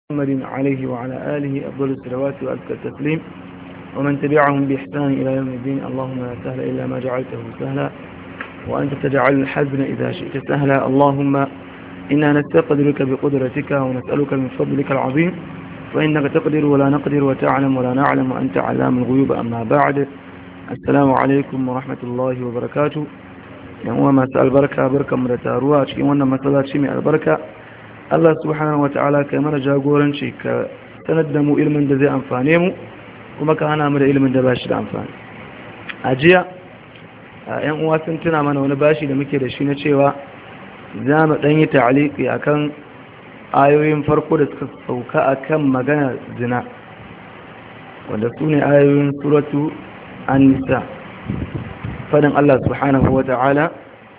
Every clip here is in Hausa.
محمد عليه وعلى آله أفضل الصلوات وأزكى التسليم ومن تبعهم بإحسان إلى يوم الدين. اللهم لا سهل إلا ما جعلته سهلا وأنت تجعل الحزن إذا شئت سهلا. اللهم إنا نستقدرك بقدرتك ونسألك من فضلك العظيم فإنك تقدر ولا نقدر وتعلم ولا نعلم وأنت علام الغيوب. أما بعد، السلام عليكم ورحمة الله وبركاته. يوم ما سأل بركة بركة مرتاروها شيء وانا مسألة شيء من البركة. Allah subhanahu wata'ala kai mana jagoranci ka sanar da mu ilimin da zai amfane mu kuma ka hana mu da ilimin da ba shi da amfani. A jiya yan uwa sun tuna mana wani bashi da muke da shi na cewa za mu ɗan yi ta'aliki akan ayoyin farko da suka sauka akan magana zina, wanda su ne ayoyin suratu an-nisa. Fadin Allah subhanahu wata'ala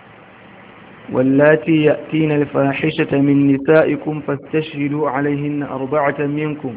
واللاتي يأتين الفاحشة من نسائكم فاستشهدوا عليهن 4 منكم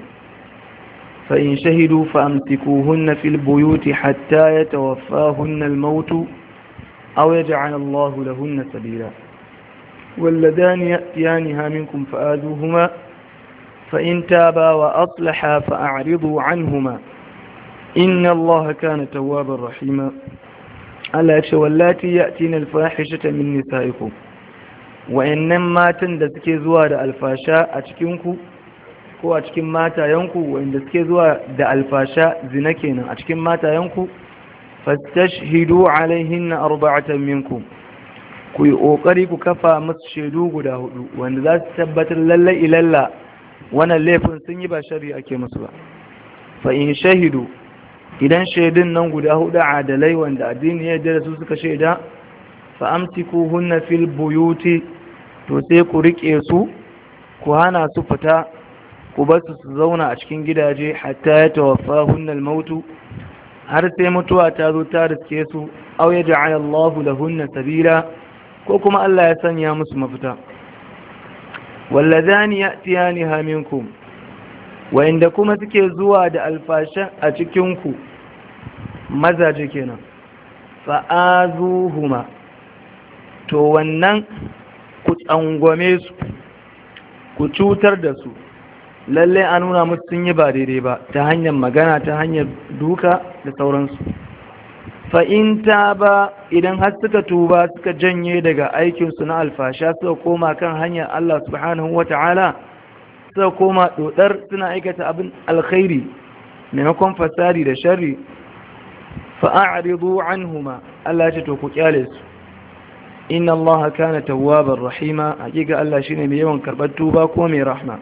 فإن شهدوا فأمسكوهن في البيوت حتى يتوفاهن الموت أو يجعل الله لهن سبيلا واللذان يأتيانها منكم فآذوهما فإن تابا وأصلحا فأعرضوا عنهما إن الله كان توابا رحيما. Allah ce wallati ya'tina al-fahishata min nisa'ikum, wa'annan matan da suke zuwa da alfasha a cikin ku ko a cikin matayanku, wa'anda suke zuwa da alfasha zina kenan a cikin matayanku, fastashhidu alaihinna 4 minkum, ku yi kokari ku kafa musu shaidu guda 4 wanda za su tabbatar lalle ilalla wannan laifin sun yi ba shari'a ake musu ba. Fa in shahidu, idan shaidun nan guda 4 adalai wanda addini ya yarda da su suka shaida, fa amsikuhunna fil buyuti, to sai ku rike su, ku hana su fita, ku bar su zauna a cikin gidaje hatta ya tawaffahunna al-maut, har sai mutuwa ta zo ta riske su, aw yaj'al Allahu lahunna sabila, ko kuma Allah ya sanya musu mafita. Walladhani ya'tiyaniha minkum, wa'inda kuma suke zuwa da alfashan a cikinku mazaje kenan, fa'azuhuma, to wannan ku tsangwame su, ku cutar da su, lalle an nuna musu sun yi ba daidai ba ta hanyar magana, ta hanyar duka da sauransu. Fa'in ta ba, idan har suka tuba suka janye daga aikinsu na alfasha suka koma kan hanyar Allah subhanahu wa ta'ala, suka koma dodar suna aikata abin alkhairi maimakon fasadi da sharri, fa'aridu anhuma, Allah ce to ku kyale su. Inna Allah kana tawwabar rahima, hakika Allah shine mai yawan karbar tuba ko mai rahma.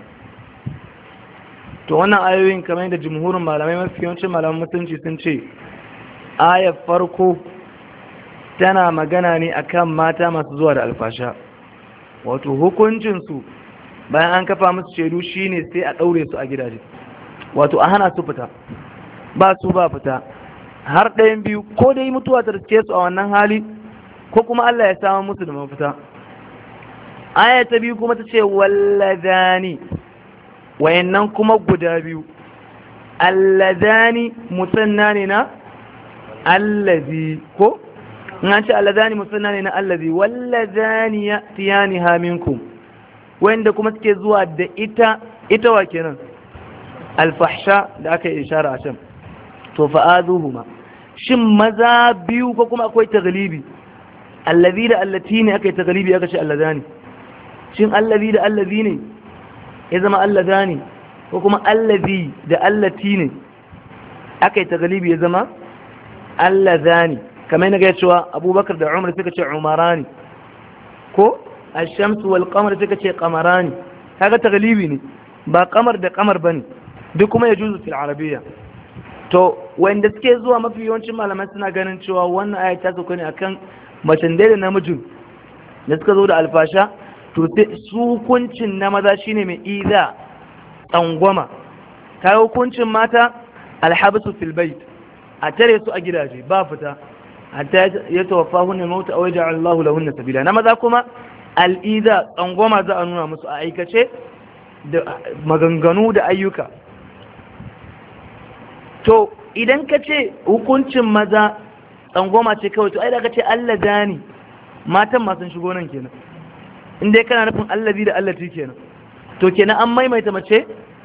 To wannan ayoyin kamar da jumhurin malamai, mafi yawancin malaman musulunci sun ce ayar farko tana magana ne akan mata masu zuwa da alfasha, wato hukuncinsu bayan an kafa musu shaidu shine sai a ɗaure su a gidaje, wato a hana su fita, ba su ba fita, har ɗayan biyu, ko dai mutuwa ta riske su a wannan hali ko kuma Allah ya samu musu da mafita. Aya ta biyu kuma ta ce walladani, wayannan kuma guda biyu, alladani musanna ne na allazi, ko in an ce alladani musanna ne na allazi, walladani ya'tiyaniha minkum, wanda kuma suke zuwa da ita wa kenan alfahsha da aka yi ishara a can, to fa'azuhuma. Shin maza biyu ko kuma akwai taglibi? Allazi da allati ne aka yi taglibi aka ce allazani. Shin allazi da allazi ne ya zama allazani, ko kuma allazi da allati ne aka yi taglibi ya zama allazani? kamar yana ga cewa Abubakar da Umar suka ce umarani, ko الشمس والقمر suka ce qamarani, kaga taglibi ne, ba qamar da qamar bane, duk kuma ya juzu fil arabiyya. To wanda suke zuwa, mafi yawancin malaman suna ganin cewa wannan aya ta sauka ne akan macen da namijin da suka zo da alfasha, to su hukuncin na maza shine mai iza, tsangwama. kaga hukuncin mata alhabsu fil bait, a tare su a gidaje ba fita hatta ya tawaffahunna al-maut aw yaj'al Allahu lahunna sabila. Na maza kuma al'iza, tsangwama za a nuna musu a aikace da maganganu da ayyuka. To idan ka ce hukuncin maza tsangwama ce kawai, to ai da ka ce Allah zani, matan masu shigo nan kenan, inda kana nufin allazi da allati kenan, to kenan an maimaita mace